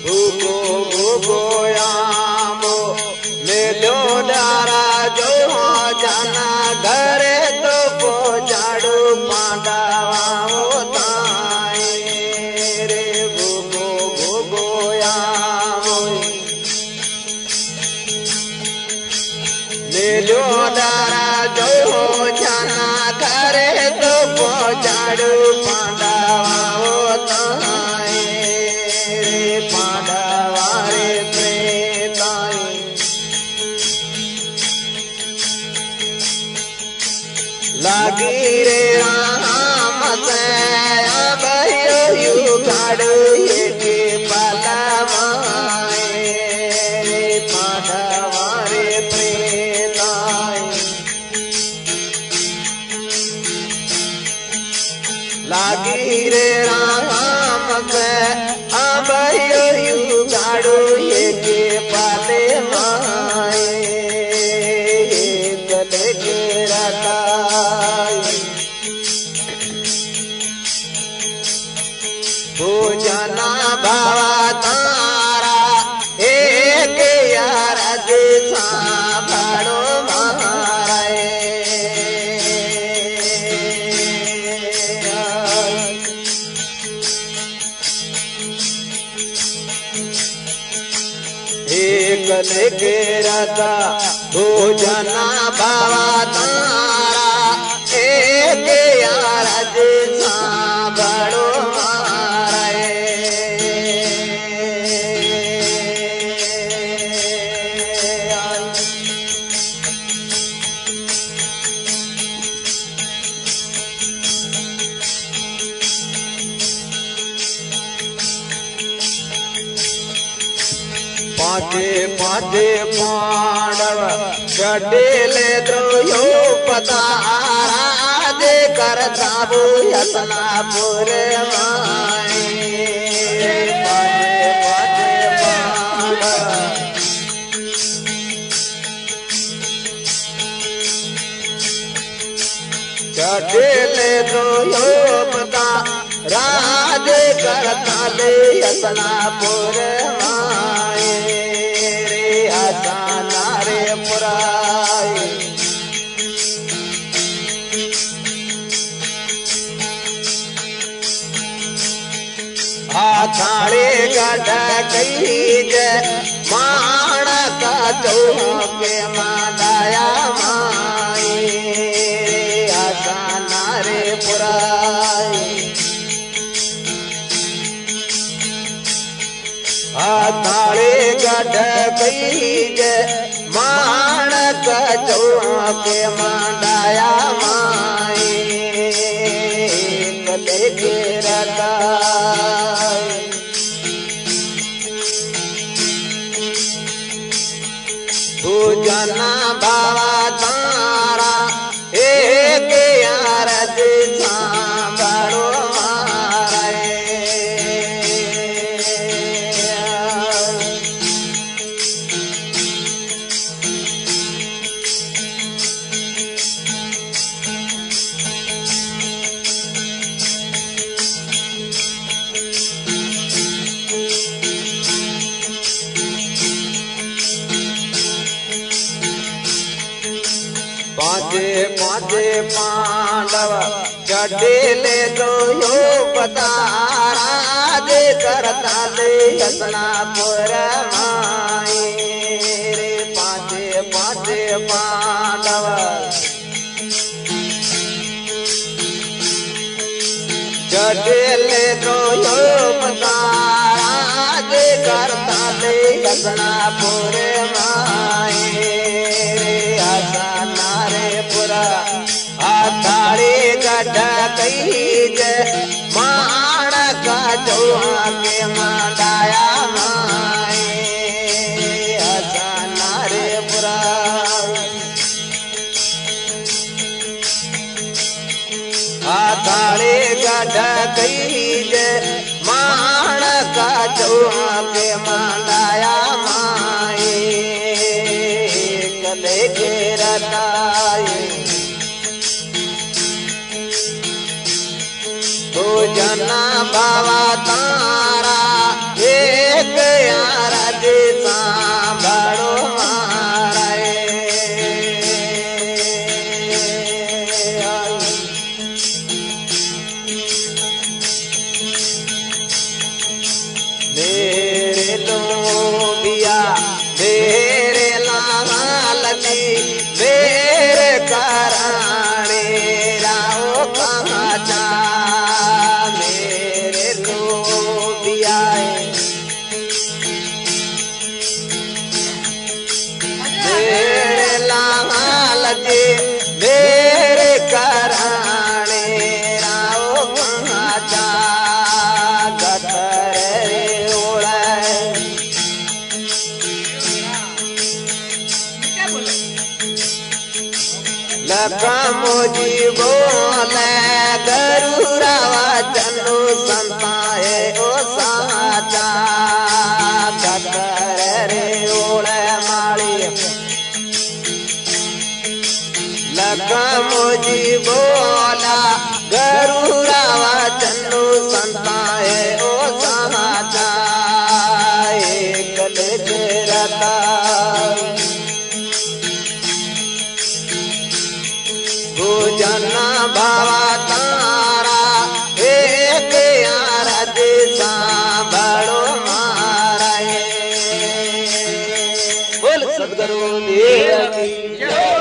भूगो भूगो आमो मेलो डारा जो जाना घरे तो पोचाड़ू पांडवा ताए रे भूगो भूगो आमो मेलो डारा जो जाना घरे तो पोचाड़ू पांडवा ताए रे पांडवा रे प्रेताई लागी रे राम से भयो युगाड़ू के पलवाए रे पांडवा रे प्रेताई लागी रे राम से भयो युगाड़ू के पलवाए गले के रखाई भोजना भावा तारा एक यार साभड़ो मारे एक लेके रखा भोजना भावा तारा एक यार साभड़ो पाचे पाचे पांडव चढ़ेले द्रोयो पतारा दे कर ताबू हसनापुर माए पाचे पाचे पांडव चढ़ेले द्रोयो पतारा दे कर ताले हसनापुर माए नारे पुराई आथाड़े गढ़ कही मान का चौके मादाया माए आशा नारे पुराई आथाड़े गढ़ कही मान का चौके मांडाया माए गले के रखाई भोजना भावा तारा एक यार साभड़ो मारे पाचे पाचे पांडव चढ़ेले द्रोयो पतारा दे करता ले हसनापुर माए रे पाचे पाचे पांडव चढ़ेले द्रोयो पतारा दे करता ले हसनापुर माए आथाड़े गढ़ कही मान का चौके मांडाया माए आशा नारे पुरा आथाड़े गढ़ कही मान का चौके मांडाया माए गले के रखाई जना बाबा तारा एक लखमुजी बोले गरुड़ा वचनु संताए ओ साचा कतर रे ओले माली लखमुजी बोला गरुड़ा वचनु संताए ओ साचा एक लेरता भोजना भावा तारा एक आरज सांभळो मारा बोल सद्गुरु देव की जय।